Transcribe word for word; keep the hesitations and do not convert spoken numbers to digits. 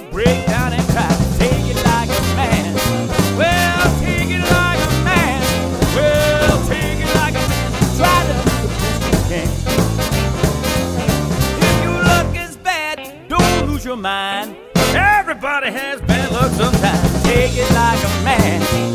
break down and cry. Take it like a man. Well, take it like a man. Well, take it like a man. Try to do the best you can. If your luck is bad, don't lose your mind. Everybody has bad luck sometimes. Take it like a man.